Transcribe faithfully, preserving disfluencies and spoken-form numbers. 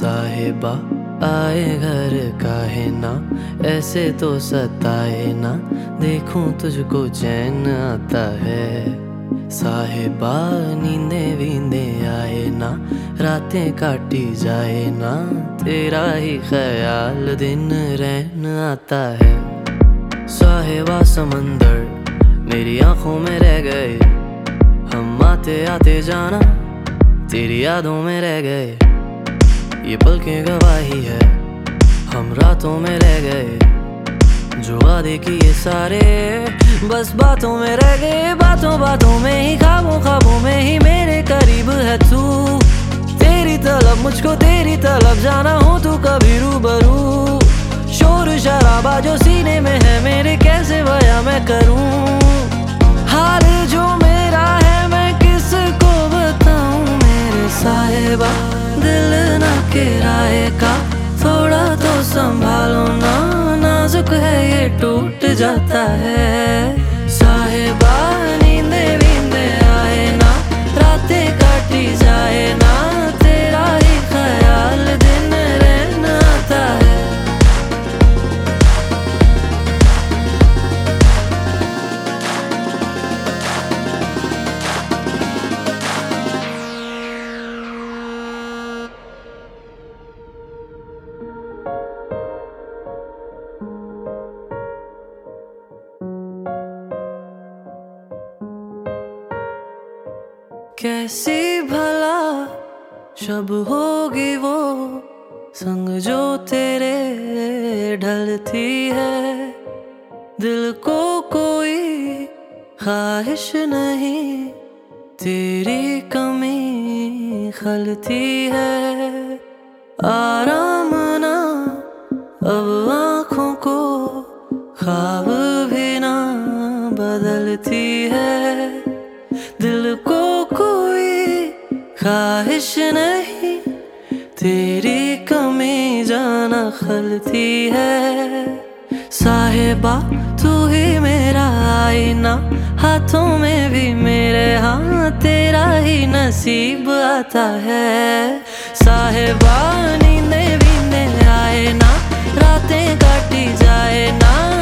साहिबा आए घर काहे ना, ऐसे तो सताए ना, देखूं तुझको चैन आता है। साहिबा नींदे वींदे आए ना, रातें काटी जाए ना, तेरा ही ख्याल दिन रहन आता है। साहिबा समंदर मेरी आंखों में रह गए, हम आते आते जाना तेरी यादों में रह गए। ये पल की गवाही है, हम रातों में रह गए, जो वादे किए सारे बस बातों में रह गए। बातों बातों में ही, ख्वाबों ख्वाबों में ही मेरे करीब है तू। तेरी तलब मुझको तेरी तलब जाना हो तू कभी रूबरू। शोर शराबा जो सीने में है मेरे, कैसे बयां मैं करूं। हाल जो मेरा है मैं किसको बताऊं मेरे साहिबा। दिल ना किराए का, थोड़ा तो संभालो ना, नाजुक है ये टूट जाता है। साहिबा नींदे वींदे आए ना, रातें काटी जाए ना, तेरा ही ख्याल दिन रहना आता है। कैसी भला शब होगी वो संग जो तेरे ढलती है। दिल को कोई ख्वाहिश नहीं, तेरी कमी खलती है। आराम ना अब आँखों को, ख्वाब भी ना बदलती है। दिल को कोई ख्वाहिश नहीं, तेरी कमी जाना खलती है। साहिबा तू ही मेरा आईना, हाथों में भी मेरे, हाँ तेरा ही नसीब आता है। साहिबा नींदे वींदे आए ना, रातें काटी जाए ना,